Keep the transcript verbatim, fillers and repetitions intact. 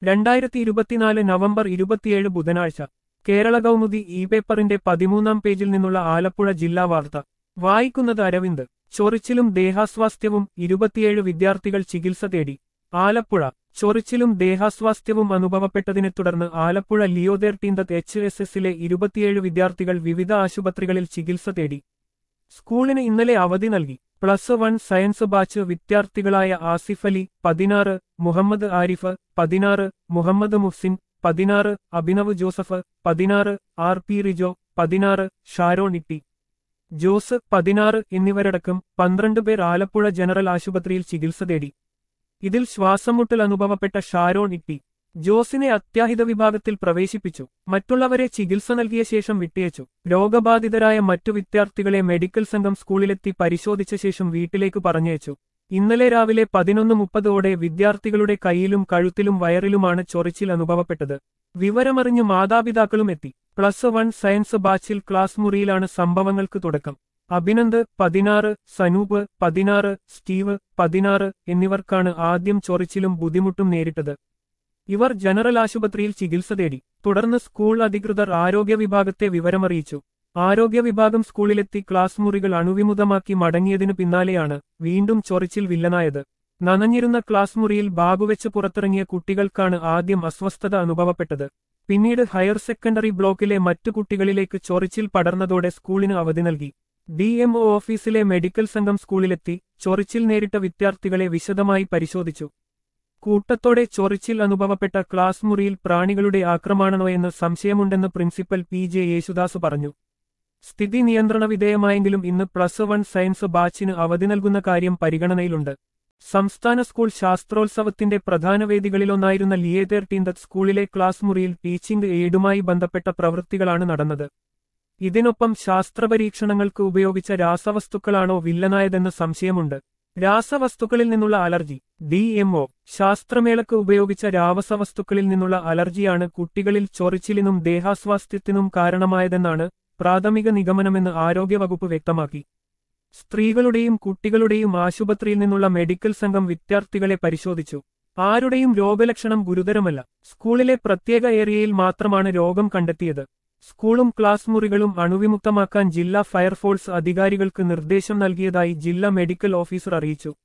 രണ്ടായിരത്തി ഇരുപത്തിനാല് നവംബർ ഇരുപത്തിയേഴ് ബുധനാഴ്ച കേരള കൗമുദി ഇ പേപ്പറിന്റെ പതിമൂന്നാം പേജിൽ നിന്നുള്ള ആലപ്പുഴ ജില്ലാ വാർത്ത വായിക്കുന്നത് അരവിന്ദ്. ചൊറിച്ചിലും ദേഹാസ്വാസ്ഥ്യവും ഇരുപത്തിയേഴ് വിദ്യാർത്ഥികൾ ചികിത്സ തേടി. ആലപ്പുഴ. ചൊറിച്ചിലും ദേഹാസ്വാസ്ഥ്യവും അനുഭവപ്പെട്ടതിനെ തുടർന്ന് Alappuzha Leo thirteenth H S എസിലെ ഇരുപത്തിയേഴ് വിദ്യാർത്ഥികൾ വിവിധ ആശുപത്രികളിൽ ചികിത്സ തേടി. സ്കൂളിന് ഇന്നലെ അവധി നൽകി. പ്ലസ് വൺ സയൻസ് ബാച്ച് വിദ്യാർത്ഥികളായ ആസിഫ് അലി പതിനാറ്, മുഹമ്മദ് ആരിഫ് പതിനാറ്, മുഹമ്മദ് മുഹ്സിൻ പതിനാറ്, അഭിനവ് ജോസഫ് പതിനാറ്, ആർ പി റിജോ പതിനാറ്, ഷാരോൺ ഇട്ടി ജോസ് പതിനാറ് എന്നിവരടക്കം പന്ത്രണ്ട് പേർ ആലപ്പുഴ ജനറൽ ആശുപത്രിയിൽ ചികിത്സ തേടി. ഇതിൽ ശ്വാസംമുട്ടൽ അനുഭവപ്പെട്ട ഷാരോൺ ഇട്ടി ജോസിനെ അത്യാഹിത വിഭാഗത്തിൽ പ്രവേശിപ്പിച്ചു. മറ്റുള്ളവരെ ചികിത്സ നൽകിയ ശേഷം വിട്ടയച്ചു. രോഗബാധിതരായ മറ്റു വിദ്യാർത്ഥികളെ മെഡിക്കൽ സംഘം സ്കൂളിലെത്തി പരിശോധിച്ച ശേഷം വീട്ടിലേക്ക് പറഞ്ഞയച്ചു. ഇന്നലെ രാവിലെ പതിനൊന്ന് മുപ്പതോടെ വിദ്യാർത്ഥികളുടെ കൈയിലും കഴുത്തിലും വയറിലുമാണ് ചൊറിച്ചിൽ അനുഭവപ്പെട്ടത്. വിവരമറിഞ്ഞ് മാതാപിതാക്കളും എത്തി. പ്ലസ് വൺ സയൻസ് ബാച്ചിൽ ക്ലാസ് മുറിയിലാണ് സംഭവങ്ങൾക്ക് തുടക്കം. അഭിനന്ദ് പതിനാറ്, സനൂപ് പതിനാറ്, സ്റ്റീവ് പതിനാറ് എന്നിവർക്കാണ് ആദ്യം ചൊറിച്ചിലും ബുദ്ധിമുട്ടും നേരിട്ടത്. ഇവർ ജനറൽ ആശുപത്രിയിൽ ചികിത്സ തേടി. തുടർന്ന് സ്കൂൾ അധികൃതർ ആരോഗ്യ വിഭാഗത്തെ വിവരമറിയിച്ചു. ആരോഗ്യ വിഭാഗം സ്കൂളിലെത്തി ക്ലാസ് മുറികൾ അണുവിമുതമാക്കി മടങ്ങിയതിനു പിന്നാലെയാണ് വീണ്ടും ചൊറിച്ചിൽ വില്ലനായത്. നനഞ്ഞിരുന്ന ക്ലാസ് മുറിയിൽ ബാഗുവെച്ച് പുറത്തിറങ്ങിയ കുട്ടികൾക്കാണ് ആദ്യം അസ്വസ്ഥത അനുഭവപ്പെട്ടത്. പിന്നീട് ഹയർ സെക്കൻഡറി ബ്ലോക്കിലെ മറ്റു കുട്ടികളിലേക്ക് ചൊറിച്ചിൽ പടർന്നതോടെ സ്കൂളിന് അവധി നൽകി. ഡി എം ഒ ഓഫീസിലെ മെഡിക്കൽ സംഘം സ്കൂളിലെത്തി ചൊറിച്ചിൽ നേരിട്ട വിദ്യാർത്ഥികളെ വിശദമായി പരിശോധിച്ചു. കൂട്ടത്തോടെ ചൊറിച്ചിൽ അനുഭവപ്പെട്ട ക്ലാസ് മുറിയിൽ പ്രാണികളുടെ ആക്രമണമാണോയെന്ന് സംശയമുണ്ടെന്ന് പ്രിൻസിപ്പൽ പി ജെ യേശുദാസ് പറഞ്ഞു. സ്ഥിതി നിയന്ത്രണ വിധേയമായെങ്കിലും ഇന്ന് പ്ലസ് വൺ സയൻസ് ബാച്ചിന് അവധി നൽകുന്ന കാര്യം പരിഗണനയിലുണ്ട്. സംസ്ഥാന സ്കൂൾ ശാസ്ത്രോത്സവത്തിന്റെ പ്രധാന വേദികളിലൊന്നായിരുന്ന ലിയോ തേർട്ടീൻത് സ്കൂളിലെ ക്ലാസ് മുറിയിൽ ടീച്ചിംഗ് എയ്ഡുമായി ബന്ധപ്പെട്ട പ്രവൃത്തികളാണ് നടന്നത്. ഇതിനൊപ്പം ശാസ്ത്രപരീക്ഷണങ്ങൾക്ക് ഉപയോഗിച്ച രാസവസ്തുക്കളാണോ വില്ലനായതെന്ന് സംശയമുണ്ട്. രാസവസ്തുക്കളിൽ നിന്നുള്ള അലർജി. ഡി എം ഒ ശാസ്ത്രമേളക്ക് ഉപയോഗിച്ച രാസവസ്തുക്കളിൽ നിന്നുള്ള അലർജിയാണ് കുട്ടികളിൽ ചൊറിച്ചിലിനും ദേഹാസ്വാസ്ഥ്യത്തിനും കാരണമായതെന്നാണ് പ്രാഥമിക നിഗമനമെന്ന് ആരോഗ്യവകുപ്പ് വ്യക്തമാക്കി. സ്ത്രീകളുടെയും കുട്ടികളുടെയും ആശുപത്രിയിൽ നിന്നുള്ള മെഡിക്കൽ സംഘം വിദ്യാർത്ഥികളെ പരിശോധിച്ചു. ആരുടെയും രോഗലക്ഷണം ഗുരുതരമല്ല. സ്കൂളിലെ പ്രത്യേക ഏരിയയിൽ മാത്രമാണ് രോഗം കണ്ടെത്തിയത്. സ്കൂളും ക്ലാസ് മുറികളും അണുവിമുക്തമാക്കാൻ ജില്ലാ ഫയർഫോഴ്സ് അധികാരികൾക്ക് നിർദ്ദേശം നൽകിയതായി ജില്ലാ മെഡിക്കൽ ഓഫീസർ അറിയിച്ചു.